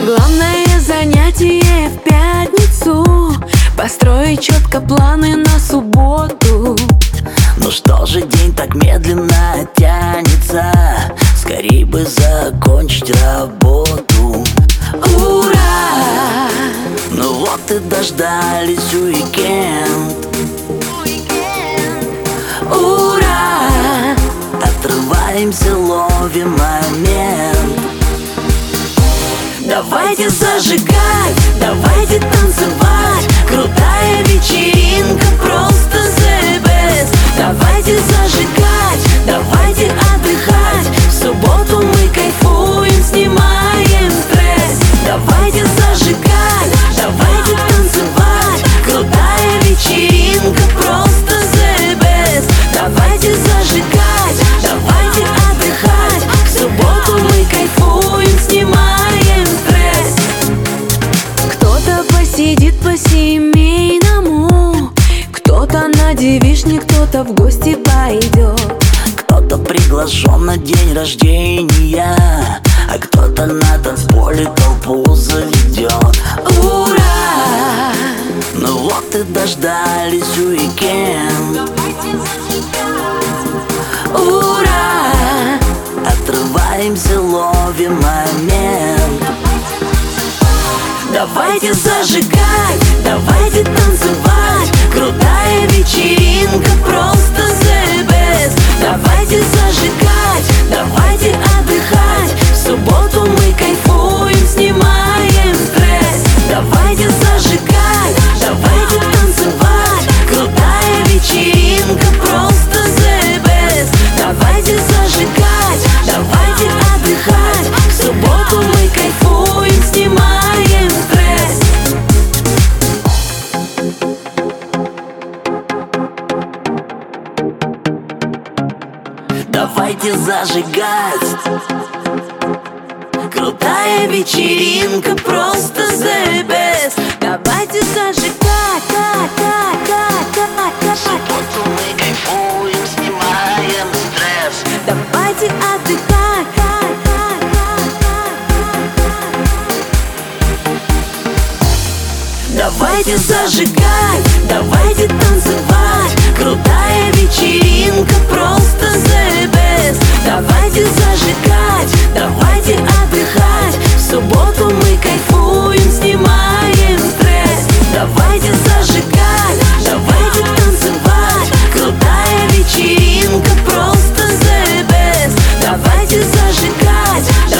Главное занятие в пятницу — построить четко планы на субботу. Ну что же день так медленно тянется? Скорей бы закончить работу. Ура! Ну вот и дождались уикенд. Ура! Отрываемся, ловим момент. Давайте зажигать, давайте танцевать. Крутая вечеринка, просто the best. Давайте зажигать, давайте отдыхать. В субботу мы кайфуем, снимаем стресс. Давайте зажигать, давайте танцевать. Крутая вечеринка, просто the best. Давайте зажигать, давайте отдыхать. В субботу мы кайфуем, снимаем стресс. Кто-то посидит по-семейному, кто-то на девичник, кто-то в гости пойдет. Кто-то приглашен на день рождения, а кто-то на танцполе толпу заведет. Ура! Ну вот и дождались уикенд. Ура! Отрываемся, ловим момент. Давайте зажигать, давайте танцевать. Крутая вечеринка, просто the best. Давайте зажигать, давайте отдыхать. В субботу мы кайфуем, снимаем стресс. Давайте зажигать, давайте танцевать. Крутая вечеринка, просто the best. Давайте зажигать, давайте отдыхать. В субботу мы кайфуем, снимаем стресс. Давайте зажигать. Крутая вечеринка, просто the best. Давайте зажигать, В субботу мы кайфуем, снимаем стресс. давайте отдыхать. Давайте зажигать, давайте танцевать. Крутая вечеринка, просто the best. Давайте зажигать, давайте отдыхать. В субботу мы кайфуем, снимаем стресс. Давайте зажигать, давайте танцевать. Крутая вечеринка, просто the best. Давайте зажигать.